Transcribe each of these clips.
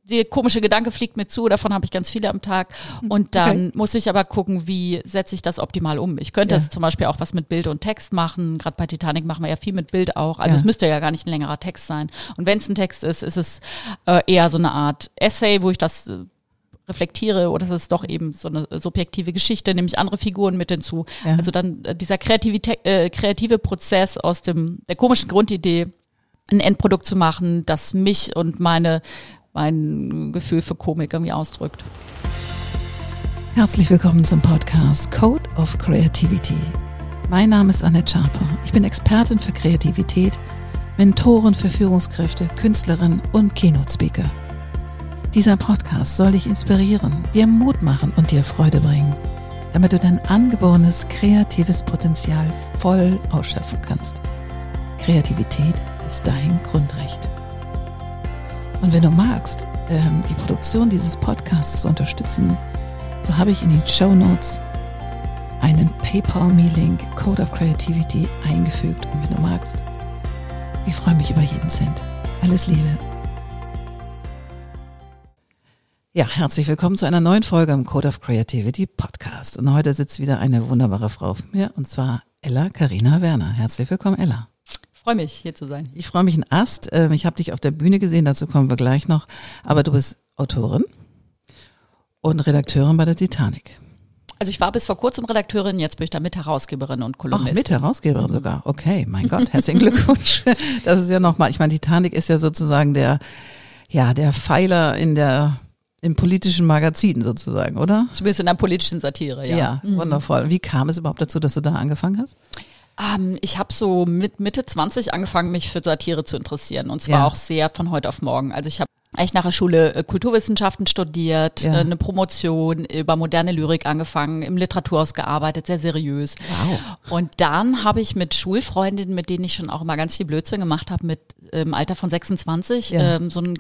der komische Gedanke fliegt mir zu, davon habe ich ganz viele am Tag. Und dann muss ich aber gucken, wie setze ich das optimal um. Ich könnte jetzt zum Beispiel auch was mit Bild und Text machen. Gerade bei Titanic machen wir ja viel mit Bild auch. Also es müsste ja gar nicht ein längerer Text sein. Und wenn es ein Text ist, ist es eher so eine Art Essay, wo ich das reflektiere, oder es ist doch eben so eine subjektive Geschichte, nehme ich andere Figuren mit hinzu. Ja. Also dann dieser kreative Prozess aus der komischen Grundidee, ein Endprodukt zu machen, das mich und mein Gefühl für Komik irgendwie ausdrückt. Herzlich willkommen zum Podcast Code of Creativity. Mein Name ist Annette Scharper. Ich bin Expertin für Kreativität, Mentorin für Führungskräfte, Künstlerin und Keynote-Speaker. Dieser Podcast soll dich inspirieren, dir Mut machen und dir Freude bringen, damit du dein angeborenes kreatives Potenzial voll ausschöpfen kannst. Kreativität ist dein Grundrecht. Und wenn du magst, die Produktion dieses Podcasts zu unterstützen, so habe ich in den Shownotes einen PayPal-Me-Link Code of Creativity eingefügt. Und wenn du magst, ich freue mich über jeden Cent. Alles Liebe. Ja, herzlich willkommen zu einer neuen Folge im Code of Creativity Podcast. Und heute sitzt wieder eine wunderbare Frau vor mir, und zwar Ella Carina Werner. Herzlich willkommen, Ella. Ich freue mich, hier zu sein. Ich freue mich ein Ast. Ich habe dich auf der Bühne gesehen, dazu kommen wir gleich noch. Aber du bist Autorin und Redakteurin bei der Titanic. Also ich war bis vor kurzem Redakteurin, jetzt bin ich da Mitherausgeberin und Kolumnistin. Ach, Mitherausgeberin sogar. Okay, mein Gott, herzlichen Glückwunsch. Das ist ja nochmal, ich meine, Titanic ist ja sozusagen der Pfeiler im politischen Magazin sozusagen, oder? Zumindest in der politischen Satire, ja. Ja, wundervoll. Wie kam es überhaupt dazu, dass du da angefangen hast? Ich habe so mit Mitte 20 angefangen, mich für Satire zu interessieren, und zwar auch sehr von heute auf morgen. Also ich habe eigentlich nach der Schule Kulturwissenschaften studiert, eine Promotion über moderne Lyrik angefangen, im Literaturhaus gearbeitet, sehr seriös. Wow. Und dann habe ich mit Schulfreundinnen, mit denen ich schon auch immer ganz viel Blödsinn gemacht habe, mit im Alter von 26 so eine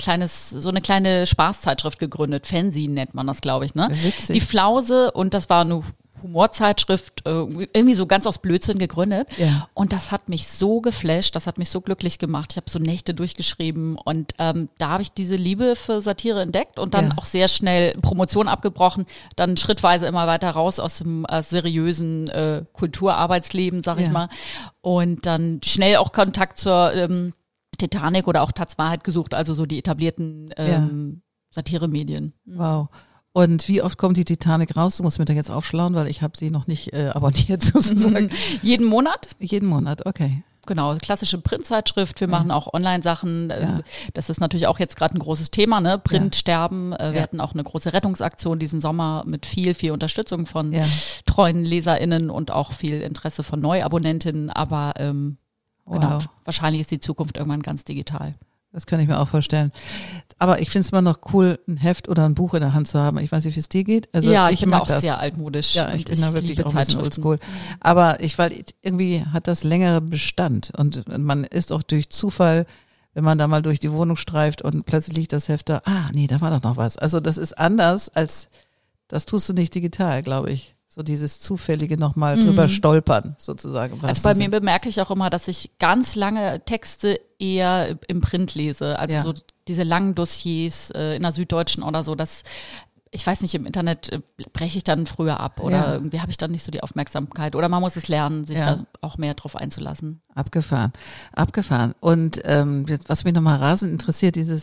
kleine Spaßzeitschrift gegründet. Fanzine nennt man das, glaube ich, ne? Witzig. Die Flause, und das war eine Humorzeitschrift, irgendwie so ganz aus Blödsinn gegründet. Ja. Und das hat mich so geflasht, das hat mich so glücklich gemacht. Ich habe so Nächte durchgeschrieben, und da habe ich diese Liebe für Satire entdeckt und dann auch sehr schnell Promotion abgebrochen, dann schrittweise immer weiter raus aus dem seriösen Kulturarbeitsleben, sag ich mal. Und dann schnell auch Kontakt zur Titanic oder auch Taz Wahrheit gesucht, also so die etablierten Satiremedien. Wow. Und wie oft kommt die Titanic raus? Du musst mir da jetzt aufschlauen, weil ich habe sie noch nicht abonniert sozusagen. Jeden Monat? Jeden Monat, okay. Genau, klassische Printzeitschrift. Wir machen auch Online-Sachen. Ja. Das ist natürlich auch jetzt gerade ein großes Thema, ne? Printsterben. Wir hatten auch eine große Rettungsaktion diesen Sommer mit viel Unterstützung von treuen LeserInnen und auch viel Interesse von Neuabonnentinnen. Aber genau, wahrscheinlich ist die Zukunft irgendwann ganz digital. Das kann ich mir auch vorstellen. Aber ich finde es immer noch cool, ein Heft oder ein Buch in der Hand zu haben. Ich weiß nicht, wie es dir geht. Also ja, ich bin auch sehr altmodisch. Ja, ich bin da wirklich auch ein bisschen oldschool. Aber weil irgendwie hat das längere Bestand. Und man ist auch durch Zufall, wenn man da mal durch die Wohnung streift und plötzlich liegt das Heft da, da war doch noch was. Also das ist anders das tust du nicht digital, glaube ich. So dieses zufällige nochmal drüber stolpern, sozusagen. Also bei mir bemerke ich auch immer, dass ich ganz lange Texte eher im Print lese. Also so diese langen Dossiers in der Süddeutschen oder so, ich weiß nicht, im Internet breche ich dann früher ab oder irgendwie habe ich dann nicht so die Aufmerksamkeit. Oder man muss es lernen, sich da auch mehr drauf einzulassen. Abgefahren. Und was mich nochmal rasend interessiert, dieser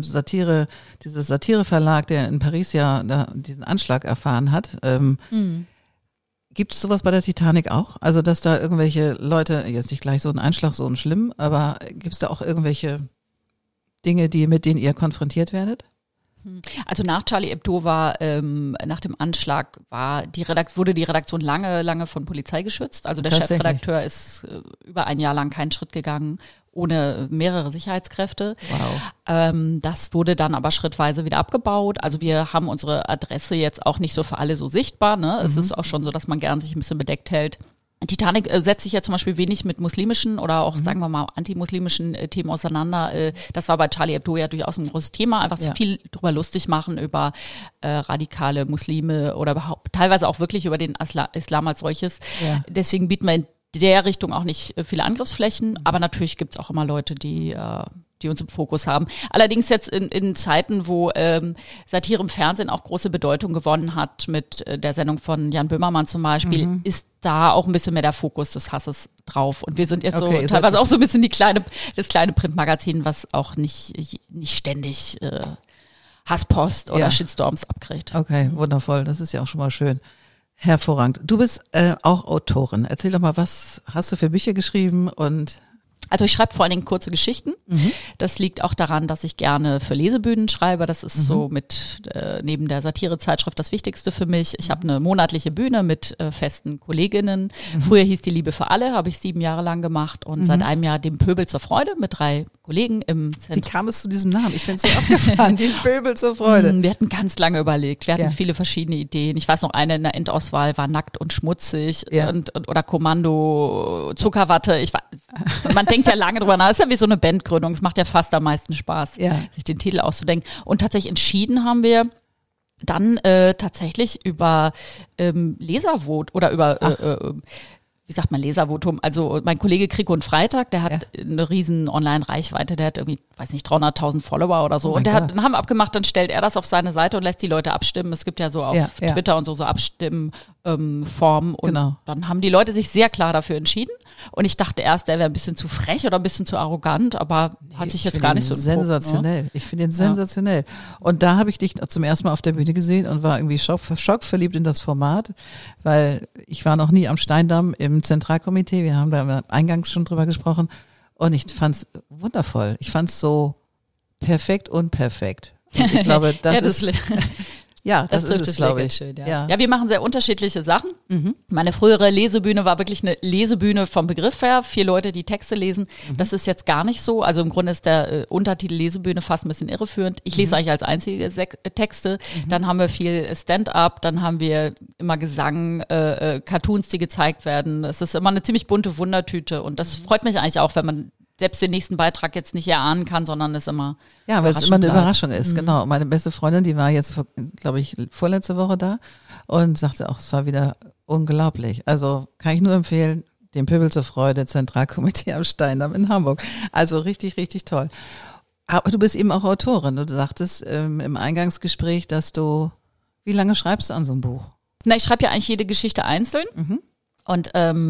Satireverlag, der in Paris diesen Anschlag erfahren hat, gibt es sowas bei der Titanic auch? Also, dass da irgendwelche Leute, jetzt nicht gleich so ein Einschlag, so ein schlimm, aber gibt es da auch irgendwelche Dinge, mit denen ihr konfrontiert werdet? Also nach Charlie Hebdo nach dem Anschlag wurde die Redaktion lange von Polizei geschützt. Also der Chefredakteur ist über ein Jahr lang keinen Schritt gegangen, ohne mehrere Sicherheitskräfte. Wow. Das wurde dann aber schrittweise wieder abgebaut. Also wir haben unsere Adresse jetzt auch nicht so für alle so sichtbar, ne? Es ist auch schon so, dass man gern sich ein bisschen bedeckt hält. Titanic setzt sich ja zum Beispiel wenig mit muslimischen oder auch, sagen wir mal, antimuslimischen Themen auseinander. Das war bei Charlie Hebdo ja durchaus ein großes Thema, einfach so viel drüber lustig machen über radikale Muslime oder überhaupt teilweise auch wirklich über den Islam als solches. Ja. Deswegen bieten wir in der Richtung auch nicht viele Angriffsflächen, aber natürlich gibt es auch immer Leute, die die uns im Fokus haben. Allerdings jetzt in Zeiten, wo Satire im Fernsehen auch große Bedeutung gewonnen hat, mit der Sendung von Jan Böhmermann zum Beispiel, ist da auch ein bisschen mehr der Fokus des Hasses drauf. Und wir sind jetzt so teilweise auch so ein bisschen das kleine Printmagazin, was auch nicht ständig Hasspost oder Shitstorms abkriegt. Okay, wundervoll. Das ist ja auch schon mal schön. Hervorragend. Du bist auch Autorin. Erzähl doch mal, was hast du für Bücher geschrieben und... Also ich schreibe vor allen Dingen kurze Geschichten. Das liegt auch daran, dass ich gerne für Lesebühnen schreibe. Das ist so mit neben der Satirezeitschrift das Wichtigste für mich. Ich habe eine monatliche Bühne mit festen Kolleginnen. Früher hieß die Liebe für alle, habe ich 7 Jahre lang gemacht und seit einem Jahr dem Pöbel zur Freude mit 3 Kollegen im Zentrum. Wie kam es zu diesem Namen? Ich finde es so abgefahren, dem Pöbel zur Freude. Wir hatten ganz lange überlegt. Wir hatten viele verschiedene Ideen. Ich weiß noch, eine in der Endauswahl war nackt und schmutzig oder Kommando Zuckerwatte. Man denkt ja lange drüber nach. Das ist ja wie so eine Bandgründung. Es macht ja fast am meisten Spaß, sich den Titel auszudenken. Und tatsächlich entschieden haben wir dann tatsächlich über Leservot oder über wie sagt man, Leservotum. Also mein Kollege Krico und Freitag, der hat eine riesen Online-Reichweite, der hat irgendwie, weiß nicht, 300.000 Follower oder so. Und dann haben wir abgemacht, dann stellt er das auf seine Seite und lässt die Leute abstimmen. Es gibt ja so auf Twitter und so Abstimmformen. Und dann haben die Leute sich sehr klar dafür entschieden. Und ich dachte erst, der wäre ein bisschen zu frech oder ein bisschen zu arrogant, aber hat sich jetzt gar nicht so sensationell. Ich finde ihn sensationell. Und da habe ich dich zum ersten Mal auf der Bühne gesehen und war irgendwie schockverliebt in das Format, weil ich war noch nie am Steindamm im Zentralkomitee. Wir haben da eingangs schon drüber gesprochen und ich fand's wundervoll. Ich fand's so perfekt und perfekt. Und ich glaube, das ist das ist es, glaube ich. Schön, ja, wir machen sehr unterschiedliche Sachen. Meine frühere Lesebühne war wirklich eine Lesebühne vom Begriff her. 4 Leute, die Texte lesen. Das ist jetzt gar nicht so. Also im Grunde ist der Untertitel Lesebühne fast ein bisschen irreführend. Ich lese eigentlich als einzige Texte. Dann haben wir viel Stand-up. Dann haben wir immer Gesang, Cartoons, die gezeigt werden. Es ist immer eine ziemlich bunte Wundertüte. Und das freut mich eigentlich auch, wenn man selbst den nächsten Beitrag jetzt nicht erahnen kann, sondern es immer weil es immer eine Überraschung ist, genau. Meine beste Freundin, die war jetzt, glaube ich, vorletzte Woche da und sagte auch, es war wieder unglaublich. Also kann ich nur empfehlen, dem Pöbel zur Freude, Zentralkomitee am Steindamm in Hamburg. Also richtig, richtig toll. Aber du bist eben auch Autorin. Du sagtest im Eingangsgespräch, dass wie lange schreibst du an so einem Buch? Na, ich schreibe ja eigentlich jede Geschichte einzeln. Und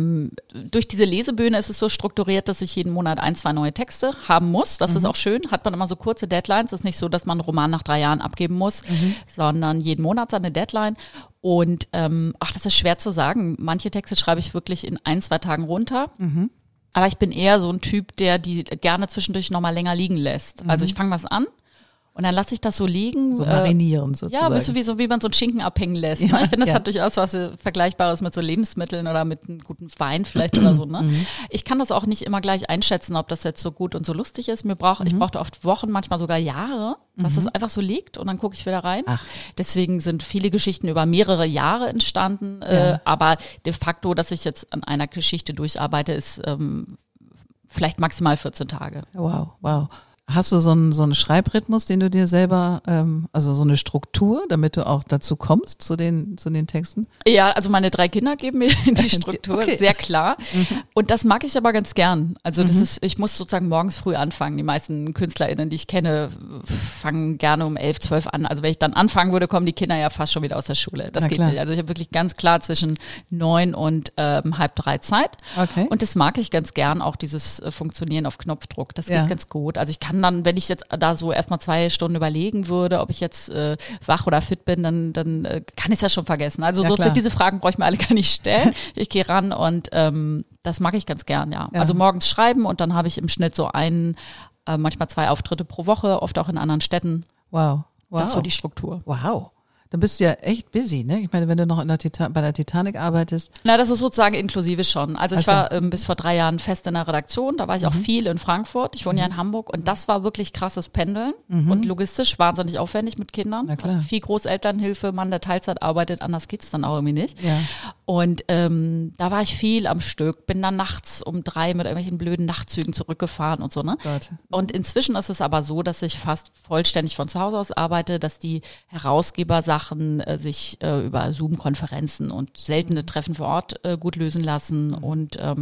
durch diese Lesebühne ist es so strukturiert, dass ich jeden Monat 1, 2 neue Texte haben muss. Das ist auch schön. Hat man immer so kurze Deadlines. Es ist nicht so, dass man einen Roman nach 3 Jahren abgeben muss, sondern jeden Monat seine Deadline. Und das ist schwer zu sagen. Manche Texte schreibe ich wirklich in 1, 2 Tagen runter. Aber ich bin eher so ein Typ, der die gerne zwischendurch nochmal länger liegen lässt. Also ich fange was an. Und dann lasse ich das so liegen. So marinieren sozusagen. Ja, wie man so einen Schinken abhängen lässt. Ne? Ich finde, das hat durchaus was Vergleichbares mit so Lebensmitteln oder mit einem guten Wein vielleicht oder so. Ne? Ich kann das auch nicht immer gleich einschätzen, ob das jetzt so gut und so lustig ist. Ich brauchte oft Wochen, manchmal sogar Jahre, dass es einfach so liegt und dann gucke ich wieder rein. Deswegen sind viele Geschichten über mehrere Jahre entstanden. Aber de facto, dass ich jetzt an einer Geschichte durcharbeite, ist vielleicht maximal 14 Tage. Wow. Hast du so einen Schreibrhythmus, den du dir selber, also so eine Struktur, damit du auch dazu kommst, zu den Texten? Ja, also meine 3 Kinder geben mir die Struktur, sehr klar. Und das mag ich aber ganz gern. Also ich muss sozusagen morgens früh anfangen. Die meisten KünstlerInnen, die ich kenne, fangen gerne um 11, 12 an. Also wenn ich dann anfangen würde, kommen die Kinder ja fast schon wieder aus der Schule. Das geht nicht. Also ich habe wirklich ganz klar zwischen 9 und 2:30 Zeit. Okay. Und das mag ich ganz gern, auch dieses Funktionieren auf Knopfdruck. Das geht ganz gut. Also ich kann dann, wenn ich jetzt da so erstmal 2 Stunden überlegen würde, ob ich jetzt wach oder fit bin, dann kann ich es ja schon vergessen. Also diese Fragen brauche ich mir alle gar nicht stellen. Ich gehe ran und das mag ich ganz gern, ja. Also morgens schreiben und dann habe ich im Schnitt so manchmal 2 Auftritte pro Woche, oft auch in anderen Städten. Wow. Das ist so die Struktur. Wow. Dann bist du ja echt busy, ne? Ich meine, wenn du noch bei der Titanic arbeitest. Na, das ist sozusagen inklusive schon. Also ich war bis vor 3 Jahren fest in der Redaktion. Da war ich auch viel in Frankfurt. Ich wohne ja in Hamburg und das war wirklich krasses Pendeln und logistisch wahnsinnig aufwendig mit Kindern. Na klar. Viel Großelternhilfe, Mann, der Teilzeit arbeitet, anders geht's dann auch irgendwie nicht. Ja. Und da war ich viel am Stück, bin dann nachts um 3 mit irgendwelchen blöden Nachtzügen zurückgefahren und so, ne? Gott. Und inzwischen ist es aber so, dass ich fast vollständig von zu Hause aus arbeite, dass die Herausgebersachen sich über Zoom-Konferenzen und seltene Treffen vor Ort gut lösen lassen und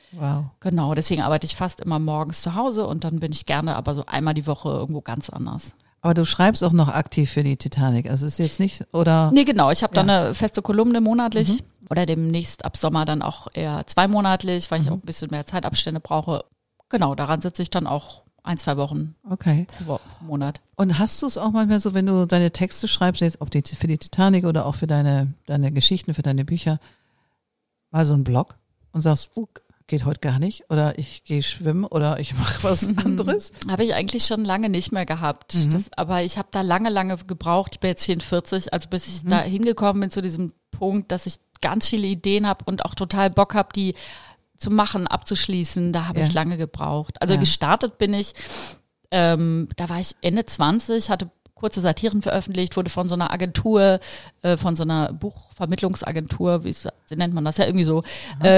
Wow. Genau, deswegen arbeite ich fast immer morgens zu Hause und dann bin ich gerne aber so einmal die Woche irgendwo ganz anders. Aber du schreibst auch noch aktiv für die Titanic, also ist jetzt nicht, oder? Nee, genau, ich habe dann eine feste Kolumne monatlich oder demnächst ab Sommer dann auch eher zweimonatlich, weil ich auch ein bisschen mehr Zeitabstände brauche. Genau, daran sitze ich dann auch 1-2 Wochen pro Monat. Und hast du es auch manchmal so, wenn du deine Texte schreibst, jetzt ob für die Titanic oder auch für deine Geschichten, für deine Bücher, mal so einen Blog und sagst, geht heute gar nicht oder ich gehe schwimmen oder ich mache was anderes? Habe ich eigentlich schon lange nicht mehr gehabt. Aber ich habe da lange gebraucht. Ich bin jetzt 44, also bis ich da hingekommen bin zu diesem Punkt, dass ich ganz viele Ideen habe und auch total Bock habe, die zu machen, abzuschließen. Da habe ich lange gebraucht. Also gestartet bin ich, da war ich Ende 20, hatte kurze Satiren veröffentlicht, wurde von so einer Agentur, von so einer Buchvermittlungsagentur, wie nennt man das ja irgendwie so,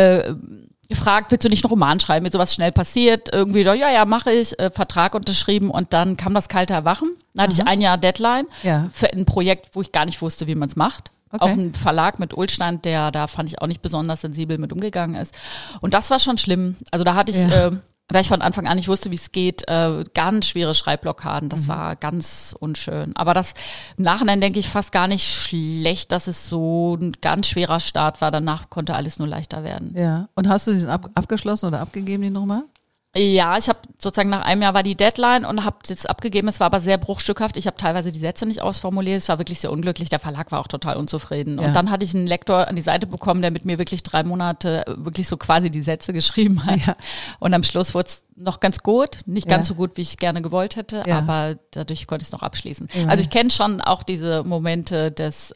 gefragt, willst du nicht einen Roman schreiben, wenn sowas schnell passiert? Irgendwie, ja, mache ich, Vertrag unterschrieben und dann kam das kalte Erwachen. Dann hatte ich 1 Jahr Deadline für ein Projekt, wo ich gar nicht wusste, wie man es macht. Okay. Auch ein Verlag mit Ulstein, der da fand ich auch nicht besonders sensibel mit umgegangen ist. Und das war schon schlimm. Also da hatte ich, weil ich von Anfang an nicht wusste, wie es geht, ganz schwere Schreibblockaden. Das war ganz unschön. Aber das im Nachhinein denke ich fast gar nicht schlecht, dass es so ein ganz schwerer Start war. Danach konnte alles nur leichter werden. Ja. Und hast du den abgeschlossen oder abgegeben, den nochmal? Ja, ich habe sozusagen nach einem Jahr war die Deadline und habe jetzt abgegeben. Es war aber sehr bruchstückhaft. Ich habe teilweise die Sätze nicht ausformuliert. Es war wirklich sehr unglücklich. Der Verlag war auch total unzufrieden. Und dann hatte ich einen Lektor an die Seite bekommen, der mit mir wirklich 3 Monate wirklich so quasi die Sätze geschrieben hat. Ja. Und am Schluss wurde es noch ganz gut. Nicht ganz so gut, wie ich gerne gewollt hätte, aber dadurch konnte ich es noch abschließen. Ja. Also ich kenne schon auch diese Momente des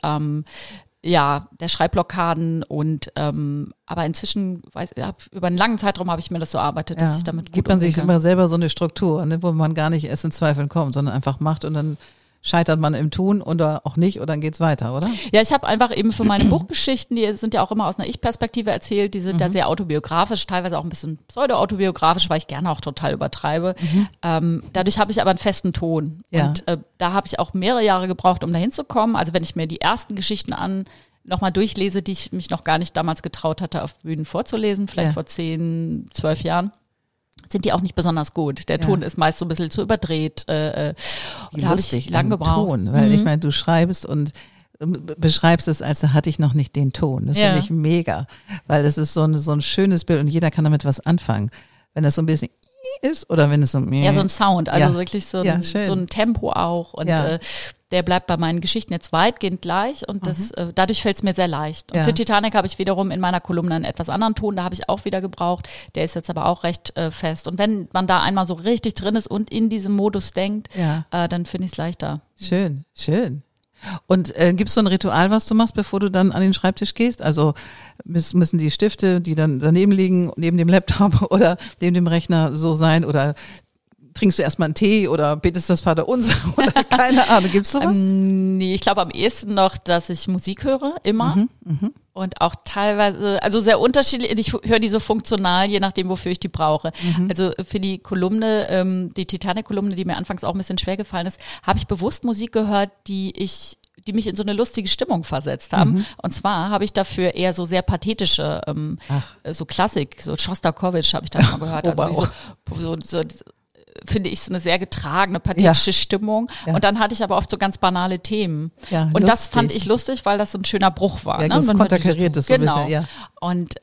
der Schreibblockaden und aber inzwischen über einen langen Zeitraum habe ich mir das so erarbeitet, dass ich damit gut gibt man sich immer selber so eine Struktur, ne, wo man gar nicht erst in Zweifeln kommt, sondern einfach macht und dann scheitert man im Tun oder auch nicht und dann geht's weiter, oder? Ja, ich habe einfach eben für meine Buchgeschichten, die sind ja auch immer aus einer Ich-Perspektive erzählt, die sind da sehr autobiografisch, teilweise auch ein bisschen pseudo-autobiografisch, weil ich gerne auch total übertreibe. Dadurch habe ich aber einen festen Ton. Ja. Und da habe ich auch mehrere Jahre gebraucht, um da hinzukommen. Also wenn ich mir die ersten Geschichten nochmal durchlese, die ich mich noch gar nicht damals getraut hatte, auf Bühnen vorzulesen, vielleicht vor 10, 12 Jahren, sind die auch nicht besonders gut. Der Ton ist meist so ein bisschen zu überdreht. Da habe ich lange gebraucht. Ton, weil ich meine, du schreibst und beschreibst es, als hatte ich noch nicht den Ton. Das finde ich mega, weil das ist so ein schönes Bild und jeder kann damit was anfangen. Wenn das so ein bisschen ist oder wenn es so ja, so ein Sound, also wirklich so ein Tempo auch und der bleibt bei meinen Geschichten jetzt weitgehend gleich und dadurch fällt es mir sehr leicht. Und für Titanic habe ich wiederum in meiner Kolumne einen etwas anderen Ton, da habe ich auch wieder gebraucht, der ist jetzt aber auch recht fest. Und wenn man da einmal so richtig drin ist und in diesem Modus denkt, dann finde ich es leichter. Schön. Und gibt es so ein Ritual, was du machst, bevor du dann an den Schreibtisch gehst? Also müssen die Stifte, die dann daneben liegen, neben dem Laptop oder neben dem Rechner so sein oder trinkst du erstmal einen Tee oder betest das Vaterunser oder keine Ahnung, gibt's sowas? Nee, ich glaube am ehesten noch, dass ich Musik höre, immer. Und auch teilweise, also sehr unterschiedlich, ich höre die so funktional, je nachdem, wofür ich die brauche. Also für die Kolumne, die Titanic-Kolumne, die mir anfangs auch ein bisschen schwer gefallen ist, habe ich bewusst Musik gehört, die mich in so eine lustige Stimmung versetzt haben. Und zwar habe ich dafür eher so sehr pathetische, so Klassik, so Schostakowitsch habe ich da mal gehört. Also so finde ich, eine sehr getragene, pathetische Stimmung. Ja. Und dann hatte ich aber oft so ganz banale Themen. Ja, und das fand ich lustig, weil das so ein schöner Bruch war. Ja, das konterkariert ist so ein bisschen, ja. Und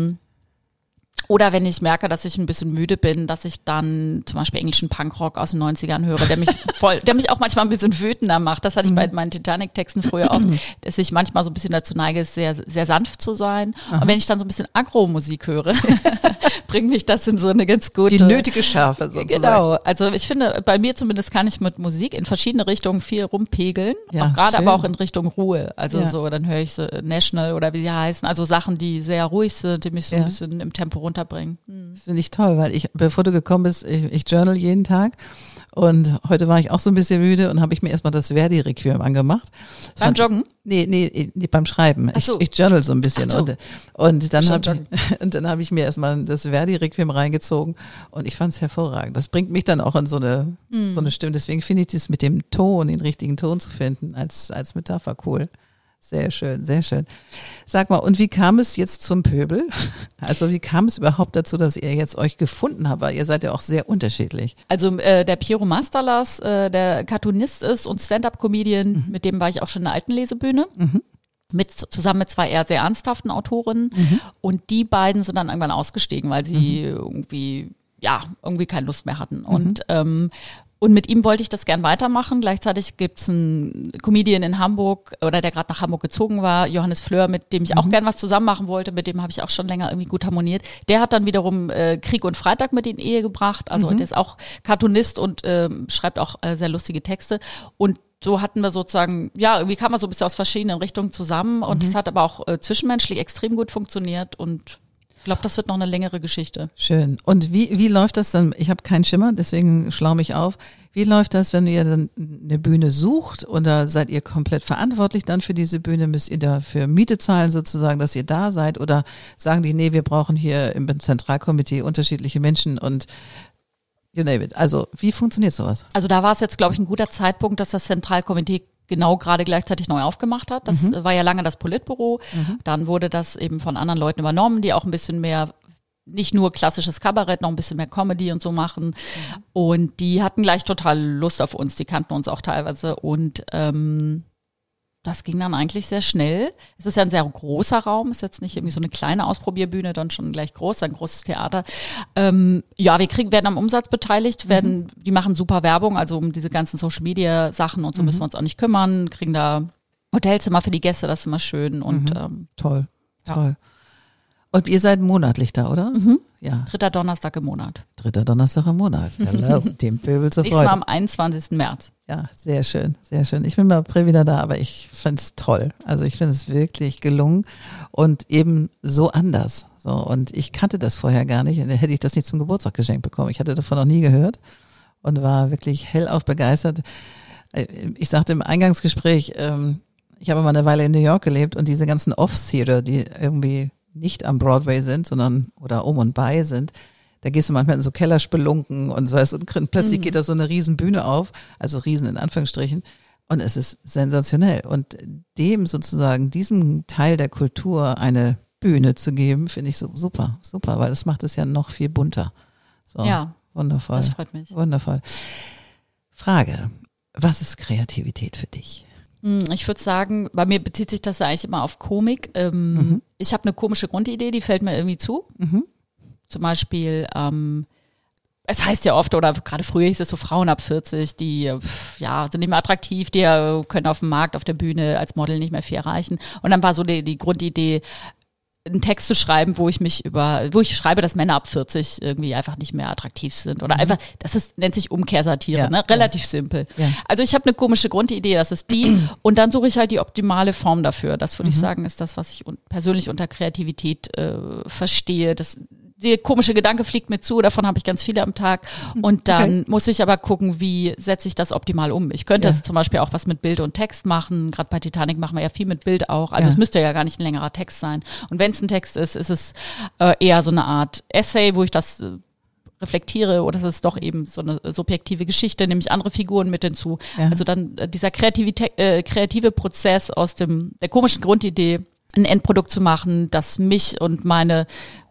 oder wenn ich merke, dass ich ein bisschen müde bin, dass ich dann zum Beispiel englischen Punkrock aus den 90ern höre, der mich auch manchmal ein bisschen wütender macht. Das hatte ich bei meinen Titanic-Texten früher auch, dass ich manchmal so ein bisschen dazu neige, sehr, sehr sanft zu sein. Und wenn ich dann so ein bisschen Agro-Musik höre, bringt mich das in so eine ganz gute... Die nötige Schärfe sozusagen. Genau. Also ich finde, bei mir zumindest kann ich mit Musik in verschiedene Richtungen viel rumpegeln. Ja, auch gerade aber auch in Richtung Ruhe. Also so, dann höre ich so National oder wie die heißen. Also Sachen, die sehr ruhig sind, die mich so ein bisschen im Tempo runterbringen. Das finde ich toll, weil bevor du gekommen bist, ich journal jeden Tag und heute war ich auch so ein bisschen müde und habe ich mir erstmal das Verdi-Requiem angemacht. Beim Joggen? Nee, beim Schreiben. Ach so. Ich journal so ein bisschen und dann habe ich mir erstmal das Verdi-Requiem reingezogen und ich fand es hervorragend. Das bringt mich dann auch in so eine Stimme. Deswegen finde ich das mit dem Ton, den richtigen Ton zu finden, als Metapher cool. Sehr schön, sehr schön. Sag mal, und wie kam es jetzt zum Pöbel? Also wie kam es überhaupt dazu, dass ihr jetzt euch gefunden habt? Weil ihr seid ja auch sehr unterschiedlich. Also der Piero Masterlas, der Cartoonist ist und Stand-up-Comedian, mit dem war ich auch schon in der alten Lesebühne. Zusammen mit zwei eher sehr ernsthaften Autorinnen. Und die beiden sind dann irgendwann ausgestiegen, weil sie irgendwie keine Lust mehr hatten. Und mit ihm wollte ich das gern weitermachen. Gleichzeitig gibt's einen Comedian in Hamburg, oder der gerade nach Hamburg gezogen war, Johannes Fleur, mit dem ich auch gern was zusammen machen wollte, mit dem habe ich auch schon länger irgendwie gut harmoniert. Der hat dann wiederum Krieg und Freitag mit in die Ehe gebracht. Also der ist auch Cartoonist und schreibt auch sehr lustige Texte. Und so hatten wir sozusagen, irgendwie kam man so ein bisschen aus verschiedenen Richtungen zusammen. Und es hat aber auch zwischenmenschlich extrem gut funktioniert und ich glaube, das wird noch eine längere Geschichte. Schön. Und wie läuft das dann? Ich habe keinen Schimmer, deswegen schlau mich auf. Wie läuft das, wenn ihr dann eine Bühne sucht oder seid ihr komplett verantwortlich dann für diese Bühne? Müsst ihr dafür Miete zahlen sozusagen, dass ihr da seid? Oder sagen die, nee, wir brauchen hier im Zentralkomitee unterschiedliche Menschen und you name it. Also wie funktioniert sowas? Also da war es jetzt, glaube ich, ein guter Zeitpunkt, dass das Zentralkomitee genau gerade gleichzeitig neu aufgemacht hat. Das war ja lange das Politbüro. Dann wurde das eben von anderen Leuten übernommen, die auch ein bisschen mehr, nicht nur klassisches Kabarett, noch ein bisschen mehr Comedy und so machen. Und die hatten gleich total Lust auf uns. Die kannten uns auch teilweise. Und das ging dann eigentlich sehr schnell. Es ist ja ein sehr großer Raum, ist jetzt nicht irgendwie so eine kleine Ausprobierbühne, dann schon gleich groß, ein großes Theater. Wir werden am Umsatz beteiligt, die machen super Werbung, also um diese ganzen Social Media Sachen und so müssen wir uns auch nicht kümmern, kriegen da Hotelzimmer für die Gäste, das ist immer schön und toll. Und ihr seid monatlich da, oder? Ja. 3. Donnerstag im Monat. 3. Donnerstag im Monat. Hallo, dem Pöbel zur Freude. Nächstes Mal am 21. März. Ja, sehr schön, sehr schön. Ich bin im April wieder da, aber ich finde es toll. Also ich finde es wirklich gelungen und eben so anders. So, und ich kannte das vorher gar nicht. Hätte ich das nicht zum Geburtstag geschenkt bekommen. Ich hatte davon noch nie gehört und war wirklich hellauf begeistert. Ich sagte im Eingangsgespräch, ich habe mal eine Weile in New York gelebt und diese ganzen Off-Theater, die irgendwie nicht am Broadway sind, sondern oder um und bei sind, da gehst du manchmal in so Kellerspelunken und so was und plötzlich geht da so eine riesen Bühne auf, also riesen in Anführungsstrichen, und es ist sensationell. Und diesem Teil der Kultur eine Bühne zu geben, finde ich so super, weil das macht es ja noch viel bunter. So, ja, wundervoll. Das freut mich. Wundervoll. Frage, was ist Kreativität für dich? Ich würde sagen, bei mir bezieht sich das ja eigentlich immer auf Komik. Ich habe eine komische Grundidee, die fällt mir irgendwie zu. Zum Beispiel, es heißt ja oft, oder gerade früher hieß es so, Frauen ab 40, die sind nicht mehr attraktiv, die können auf dem Markt, auf der Bühne als Model nicht mehr viel erreichen. Und dann war so die Grundidee, einen Text zu schreiben, wo ich schreibe, dass Männer ab 40 irgendwie einfach nicht mehr attraktiv sind oder einfach, nennt sich Umkehrsatire, ne? Relativ simpel. Ja. Also ich habe eine komische Grundidee, das ist die und dann suche ich halt die optimale Form dafür. Das würde ich sagen, ist das, was ich persönlich unter Kreativität verstehe. Der komische Gedanke fliegt mir zu, davon habe ich ganz viele am Tag und dann muss ich aber gucken, wie setze ich das optimal um. Ich könnte jetzt zum Beispiel auch was mit Bild und Text machen, gerade bei Titanic machen wir ja viel mit Bild auch, also es müsste ja gar nicht ein längerer Text sein und wenn es ein Text ist, ist es eher so eine Art Essay, wo ich das reflektiere oder es ist doch eben so eine subjektive Geschichte, nehme ich andere Figuren mit hinzu. Ja. Also dann dieser kreative Prozess aus der komischen Grundidee, ein Endprodukt zu machen, das mich und mein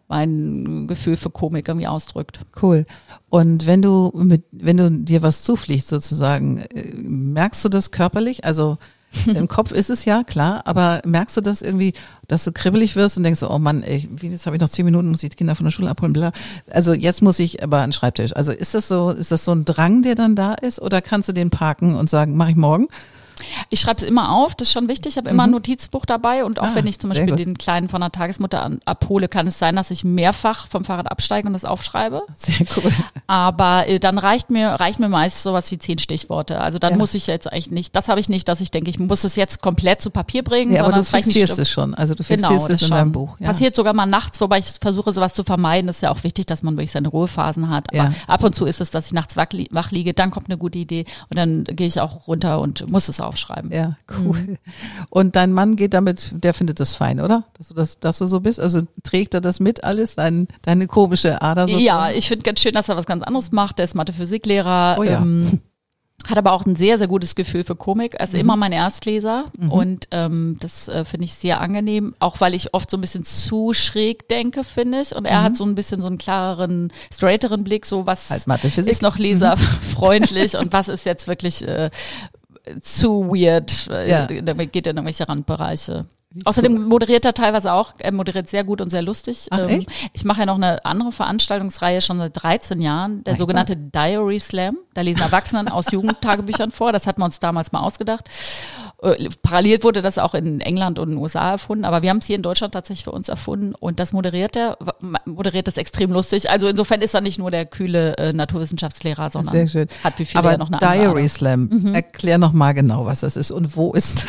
Gefühl für Komik irgendwie ausdrückt. Cool. Und wenn du dir was zufliegt sozusagen, merkst du das körperlich? Also im Kopf ist es ja, klar, aber merkst du das irgendwie, dass du kribbelig wirst und denkst, oh Mann, jetzt habe ich noch 10 Minuten, muss ich die Kinder von der Schule abholen, bla. Also jetzt muss ich aber an den Schreibtisch. Also ist das so ein Drang, der dann da ist oder kannst du den parken und sagen, mache ich morgen? Ich schreibe es immer auf, das ist schon wichtig. Ich habe immer ein Notizbuch dabei und auch wenn ich zum Beispiel den Kleinen von der Tagesmutter abhole, kann es sein, dass ich mehrfach vom Fahrrad absteige und das aufschreibe. Sehr cool. Aber dann reicht mir meist sowas wie 10 Stichworte. Also dann muss ich jetzt eigentlich nicht, das habe ich nicht, dass ich denke, ich muss es jetzt komplett zu Papier bringen. Ja, aber du fixierst es schon. Also du fixierst es in deinem Buch. Ja. Passiert sogar mal nachts, wobei ich versuche, sowas zu vermeiden. Das ist ja auch wichtig, dass man wirklich seine Ruhephasen hat. Aber ab und zu ist es, dass ich nachts wach liege, dann kommt eine gute Idee und dann gehe ich auch runter und muss es aufschreiben. Ja, cool. Und dein Mann geht damit, der findet das fein, oder? Dass du so bist? Also trägt er das mit alles, deine komische Ader sozusagen? Ja, ich finde ganz schön, dass er was ganz anderes macht. Der ist Mathe-Physiklehrer. Oh ja. Hat aber auch ein sehr, sehr gutes Gefühl für Komik. Er ist immer mein Erstleser und das finde ich sehr angenehm, auch weil ich oft so ein bisschen zu schräg denke, finde ich. Und er hat so ein bisschen so einen klareren, straighteren Blick, so was halt ist noch leserfreundlich und was ist jetzt wirklich zu weird, geht in irgendwelche Randbereiche. Außerdem moderiert er teilweise auch, er moderiert sehr gut und sehr lustig. Ach, echt? Ich mache ja noch eine andere Veranstaltungsreihe schon seit 13 Jahren, der sogenannte Diary Slam. Da lesen Erwachsenen aus Jugendtagebüchern vor. Das hatten wir uns damals mal ausgedacht. Parallel wurde das auch in England und in den USA erfunden, aber wir haben es hier in Deutschland tatsächlich für uns erfunden und das moderiert das extrem lustig. Also insofern ist er nicht nur der kühle Naturwissenschaftslehrer, sondern sehr schön. Hat wie viele aber ja noch eine andere Diary Slam, erklär noch mal genau, was das ist und wo ist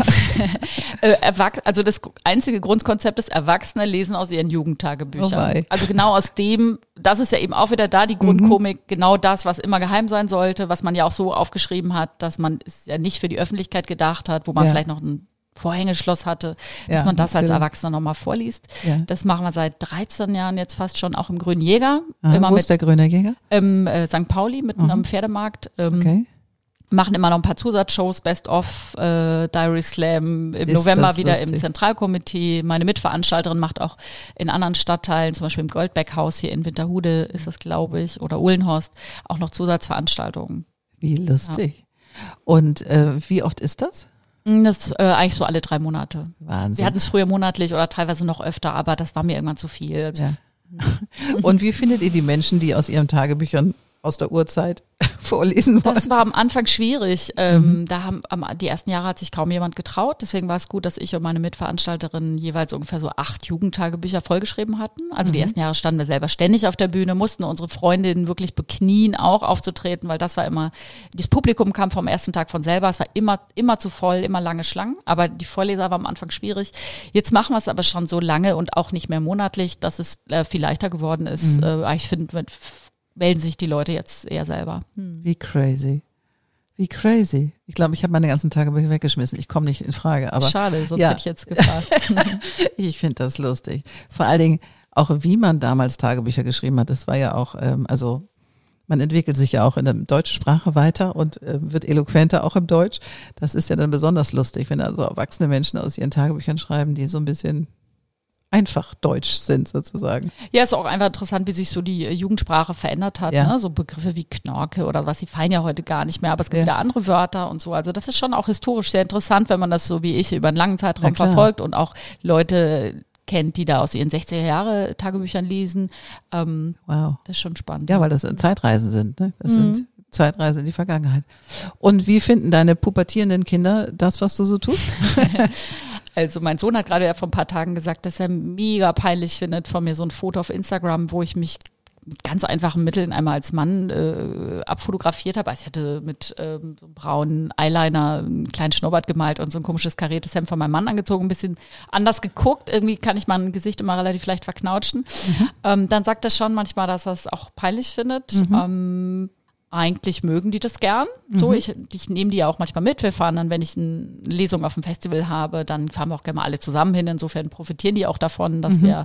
das? Also das einzige Grundkonzept ist, Erwachsene lesen aus ihren Jugendtagebüchern. Oh, also genau aus dem, das ist ja eben auch wieder da, die Grundkomik, genau das, was immer geheim sein sollte, was man ja auch so aufgeschrieben hat, dass man es ja nicht für die Öffentlichkeit gedacht hat, wo man vielleicht noch ein Vorhängeschloss hatte, dass man das als Erwachsener nochmal vorliest. Ja. Das machen wir seit 13 Jahren jetzt fast schon auch im Grünen Jäger. Wo ist der Grüne Jäger? St. Pauli, mitten am Pferdemarkt. Okay. Machen immer noch ein paar Zusatzshows, Best of, Diary Slam, im November wieder lustig. Im Zentralkomitee. Meine Mitveranstalterin macht auch in anderen Stadtteilen, zum Beispiel im Goldbeck-Haus hier in Winterhude ist das, glaube ich, oder Uhlenhorst, auch noch Zusatzveranstaltungen. Wie lustig. Ja. Und wie oft ist das? Das ist eigentlich so alle 3 Monate. Wahnsinn. Wir hatten es früher monatlich oder teilweise noch öfter, aber das war mir irgendwann zu viel. Also, ja. Und wie findet ihr die Menschen, die aus ihren Tagebüchern aus der Urzeit vorlesen wollen? Das war am Anfang schwierig. Die ersten Jahre hat sich kaum jemand getraut. Deswegen war es gut, dass ich und meine Mitveranstalterin jeweils ungefähr so 8 Jugendtagebücher vollgeschrieben hatten. Also die ersten Jahre standen wir selber ständig auf der Bühne, mussten unsere Freundinnen wirklich beknien, auch aufzutreten, weil das war immer, das Publikum kam vom ersten Tag von selber. Es war immer zu voll, immer lange Schlangen. Aber die Vorleser war am Anfang schwierig. Jetzt machen wir es aber schon so lange und auch nicht mehr monatlich, dass es viel leichter geworden ist. Ich finde, melden sich die Leute jetzt eher selber. Wie crazy. Wie crazy. Ich glaube, ich habe meine ganzen Tagebücher weggeschmissen. Ich komme nicht in Frage. Aber schade, sonst hätte ich jetzt gefragt. Ich finde das lustig. Vor allen Dingen auch, wie man damals Tagebücher geschrieben hat. Das war ja auch, also man entwickelt sich ja auch in der deutschen Sprache weiter und wird eloquenter auch im Deutsch. Das ist ja dann besonders lustig, wenn also erwachsene Menschen aus ihren Tagebüchern schreiben, die so ein bisschen einfach deutsch sind sozusagen. Ja, ist auch einfach interessant, wie sich so die Jugendsprache verändert hat. Ja. Ne? So Begriffe wie Knorke oder was, die fallen ja heute gar nicht mehr, aber es gibt wieder andere Wörter und so. Also das ist schon auch historisch sehr interessant, wenn man das so wie ich über einen langen Zeitraum verfolgt und auch Leute kennt, die da aus ihren 60er-Jahre-Tagebüchern lesen. Wow. Das ist schon spannend. Ja, weil das Zeitreisen sind. Ne? Das sind Zeitreisen in die Vergangenheit. Und wie finden deine pubertierenden Kinder das, was du so tust? Also mein Sohn hat gerade ja vor ein paar Tagen gesagt, dass er mega peinlich findet von mir so ein Foto auf Instagram, wo ich mich mit ganz einfachen Mitteln einmal als Mann abfotografiert habe. Also ich hatte mit so einem braunen Eyeliner einen kleinen Schnurrbart gemalt und so ein komisches kariertes Hemd von meinem Mann angezogen, ein bisschen anders geguckt. Irgendwie kann ich mein Gesicht immer relativ leicht verknautschen. Dann sagt er schon manchmal, dass er es auch peinlich findet. Eigentlich mögen die das gern. So, ich nehme die ja auch manchmal mit. Wir fahren dann, wenn ich eine Lesung auf dem Festival habe, dann fahren wir auch gerne mal alle zusammen hin. Insofern profitieren die auch davon, dass wir,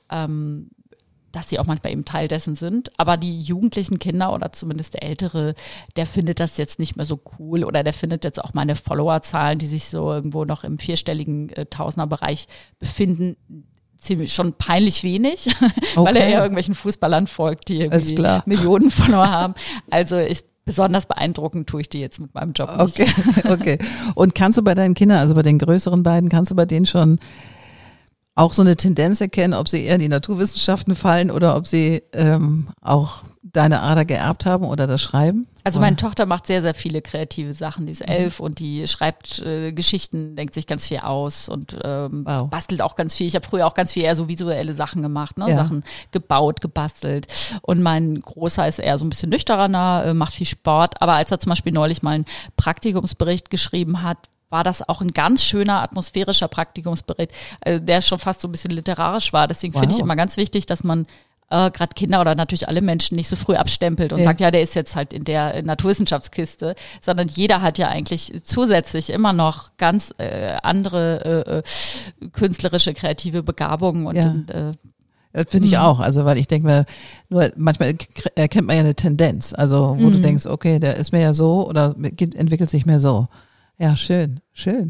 dass sie auch manchmal eben Teil dessen sind. Aber die jugendlichen Kinder oder zumindest der Ältere, der findet das jetzt nicht mehr so cool oder der findet jetzt auch meine Followerzahlen, die sich so irgendwo noch im 4-stelligen Tausenderbereich befinden, ziemlich schon peinlich wenig, weil er eher irgendwelchen Fußballern folgt, die irgendwie Millionen Follower haben. Also besonders beeindruckend tue ich die jetzt mit meinem Job nicht. Okay. Und kannst du bei deinen Kindern, also bei den größeren beiden, kannst du bei denen schon auch so eine Tendenz erkennen, ob sie eher in die Naturwissenschaften fallen oder ob sie auch deine Ader geerbt haben oder das Schreiben? Also meine Tochter macht sehr, sehr viele kreative Sachen. Die ist 11 und die schreibt Geschichten, denkt sich ganz viel aus und bastelt auch ganz viel. Ich habe früher auch ganz viel eher so visuelle Sachen gemacht, ne? Sachen gebaut, gebastelt. Und mein Großer ist eher so ein bisschen nüchterner, macht viel Sport. Aber als er zum Beispiel neulich mal einen Praktikumsbericht geschrieben hat, war das auch ein ganz schöner atmosphärischer Praktikumsbericht, der schon fast so ein bisschen literarisch war. Deswegen finde ich immer ganz wichtig, dass man gerade Kinder oder natürlich alle Menschen nicht so früh abstempelt und sagt, ja, der ist jetzt halt in der Naturwissenschaftskiste, sondern jeder hat ja eigentlich zusätzlich immer noch ganz andere künstlerische, kreative Begabungen und Finde ich auch. Also, weil ich denke mir, nur manchmal erkennt man ja eine Tendenz. Also, wo du denkst, okay, der ist mehr ja so oder entwickelt sich mehr so. Ja, schön.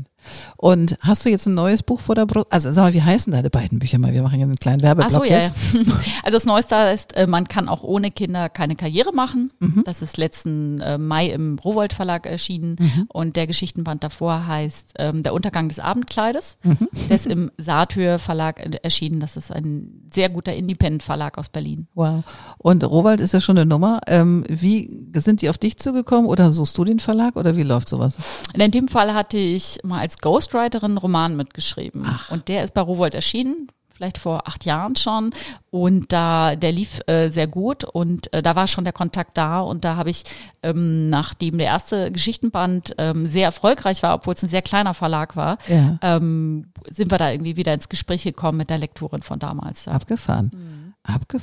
Und hast du jetzt ein neues Buch vor der Brust? Also sag mal, wie heißen deine beiden Bücher mal? Wir machen ja einen kleinen Werbeblock jetzt. Ja. Also das Neueste ist, man kann auch ohne Kinder keine Karriere machen. Das ist letzten Mai im Rowohlt Verlag erschienen. Und der Geschichtenband davor heißt Der Untergang des Abendkleides. Der ist im Satyr Verlag erschienen. Das ist ein sehr guter Independent Verlag aus Berlin. Wow. Und Rowohlt ist ja schon eine Nummer. Wie sind die auf dich zugekommen oder suchst du den Verlag oder wie läuft sowas? In dem Fall hatte ich mal als Ghostwriterin einen Roman mitgeschrieben. Und der ist bei Rowohlt erschienen, vielleicht vor 8 Jahren schon. Und der lief sehr gut und da war schon der Kontakt da. Und da habe ich, nachdem der erste Geschichtenband sehr erfolgreich war, obwohl es ein sehr kleiner Verlag war, sind wir da irgendwie wieder ins Gespräch gekommen mit der Lektorin von damals. Ja. Abgefahren.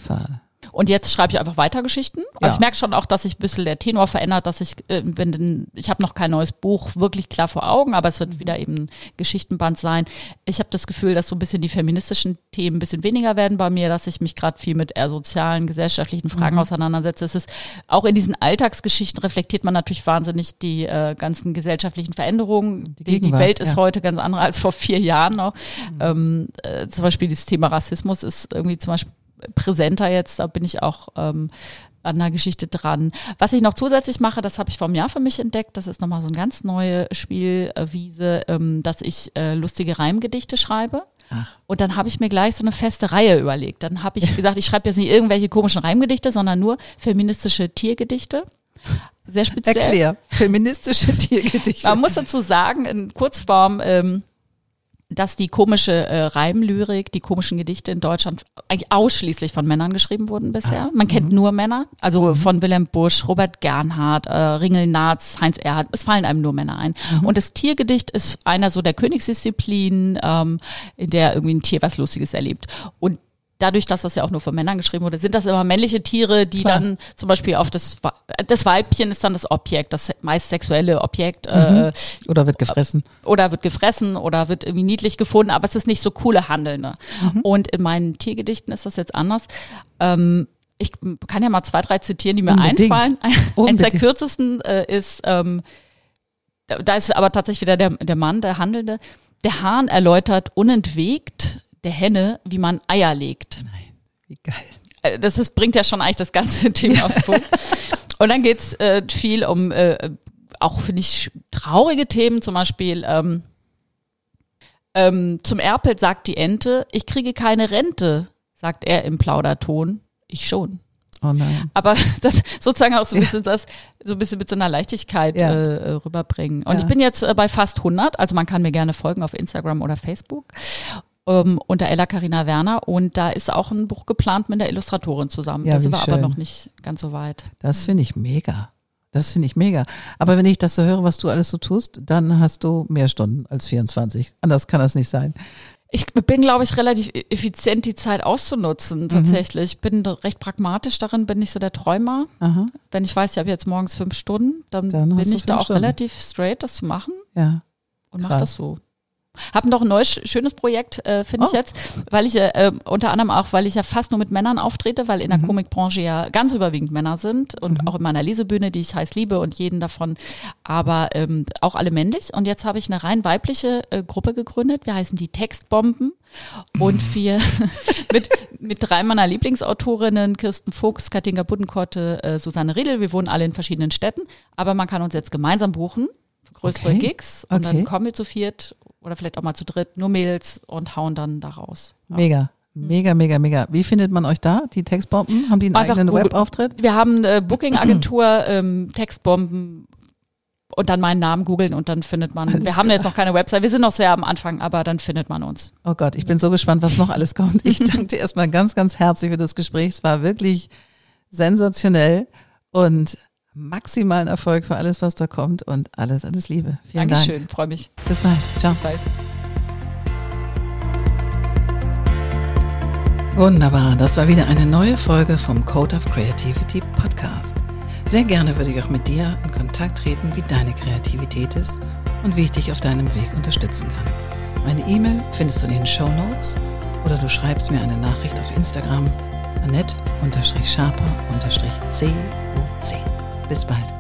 Und jetzt schreibe ich einfach weiter Geschichten. Also ich merke schon auch, dass sich ein bisschen der Tenor verändert, dass ich habe noch kein neues Buch wirklich klar vor Augen, aber es wird wieder eben ein Geschichtenband sein. Ich habe das Gefühl, dass so ein bisschen die feministischen Themen ein bisschen weniger werden bei mir, dass ich mich gerade viel mit eher sozialen, gesellschaftlichen Fragen auseinandersetze. Es ist auch in diesen Alltagsgeschichten reflektiert man natürlich wahnsinnig die ganzen gesellschaftlichen Veränderungen. Die Welt ist heute ganz andere als vor 4 Jahren noch. Zum Beispiel das Thema Rassismus ist irgendwie zum Beispiel präsenter jetzt, da bin ich auch an der Geschichte dran. Was ich noch zusätzlich mache, das habe ich vor einem Jahr für mich entdeckt, das ist nochmal so eine ganz neue Spielwiese, dass ich lustige Reimgedichte schreibe. Und dann habe ich mir gleich so eine feste Reihe überlegt. Dann habe ich gesagt, ich schreibe jetzt nicht irgendwelche komischen Reimgedichte, sondern nur feministische Tiergedichte. Sehr speziell. Erklär, feministische Tiergedichte. Man muss dazu sagen, in Kurzform, dass die komische Reimlyrik, die komischen Gedichte in Deutschland eigentlich ausschließlich von Männern geschrieben wurden bisher. Man kennt nur Männer, also von Wilhelm Busch, Robert Gernhardt, Ringel Narz, Heinz Erhardt, es fallen einem nur Männer ein. Und das Tiergedicht ist einer so der Königsdisziplin, in der irgendwie ein Tier was Lustiges erlebt. Und dadurch, dass das ja auch nur von Männern geschrieben wurde, sind das immer männliche Tiere, die dann zum Beispiel auf das Weibchen ist dann das Objekt, das meist sexuelle Objekt. Oder wird gefressen. Oder wird irgendwie niedlich gefunden, aber es ist nicht so coole Handelnde. Und in meinen Tiergedichten ist das jetzt anders. Ich kann ja mal 2, 3 zitieren, die mir einfallen. Eins der kürzesten ist, da ist aber tatsächlich wieder der Mann, der Handelnde. Der Hahn erläutert unentwegt der Henne, wie man Eier legt. Nein, wie geil. Das bringt ja schon eigentlich das ganze Thema auf den Punkt. Und dann geht's viel um auch, finde ich, traurige Themen, zum Beispiel zum Erpelt sagt die Ente, ich kriege keine Rente, sagt er im Plauderton. Ich schon. Oh nein. Aber das sozusagen auch so ein bisschen mit so einer Leichtigkeit rüberbringen. Und ich bin jetzt bei fast 100, also man kann mir gerne folgen auf Instagram oder Facebook. Unter Ella Carina Werner und da ist auch ein Buch geplant mit der Illustratorin zusammen. Ja, da sind wir schön. aber noch nicht ganz so weit. Das finde ich mega. Aber wenn ich das so höre, was du alles so tust, dann hast du mehr Stunden als 24. Anders kann das nicht sein. Ich bin, glaube ich, relativ effizient, die Zeit auszunutzen, tatsächlich. Ich bin recht pragmatisch darin, bin nicht so der Träumer. Aha. Wenn ich weiß, ich habe jetzt morgens 5 Stunden, dann bin ich da auch relativ straight, das zu machen. Ja. Und mache das so. Habe noch ein neues, schönes Projekt, finde ich jetzt, weil ich unter anderem auch, weil ich ja fast nur mit Männern auftrete, weil in der Komikbranche ja ganz überwiegend Männer sind und auch in meiner Lesebühne, die ich heiß liebe und jeden davon, aber auch alle männlich. Und jetzt habe ich eine rein weibliche Gruppe gegründet. Wir heißen die Textbomben und wir mit 3 meiner Lieblingsautorinnen, Kirsten Fuchs, Katinka Buddenkotte, Susanne Riedel. Wir wohnen alle in verschiedenen Städten, aber man kann uns jetzt gemeinsam buchen. Größere Gigs und dann kommen wir zu 4 oder vielleicht auch mal zu 3, nur Mädels und hauen dann da raus. Ja. Mega. Wie findet man euch da, die Textbomben? Haben die einen eigenen Webauftritt? Wir haben eine Booking-Agentur, Textbomben und dann meinen Namen googeln und dann findet man, wir haben jetzt noch keine Website, wir sind noch sehr am Anfang, aber dann findet man uns. Oh Gott, ich bin so gespannt, was noch alles kommt. Ich danke dir erstmal ganz, ganz herzlich für das Gespräch. Es war wirklich sensationell und maximalen Erfolg für alles, was da kommt und alles Liebe. Vielen Dank. Dankeschön, freue mich. Bis bald. Ciao. Bis bald. Wunderbar, das war wieder eine neue Folge vom Code of Creativity Podcast. Sehr gerne würde ich auch mit dir in Kontakt treten, wie deine Kreativität ist und wie ich dich auf deinem Weg unterstützen kann. Meine E-Mail findest du in den Shownotes oder du schreibst mir eine Nachricht auf Instagram Annette_Sharper_COC. Bis bald.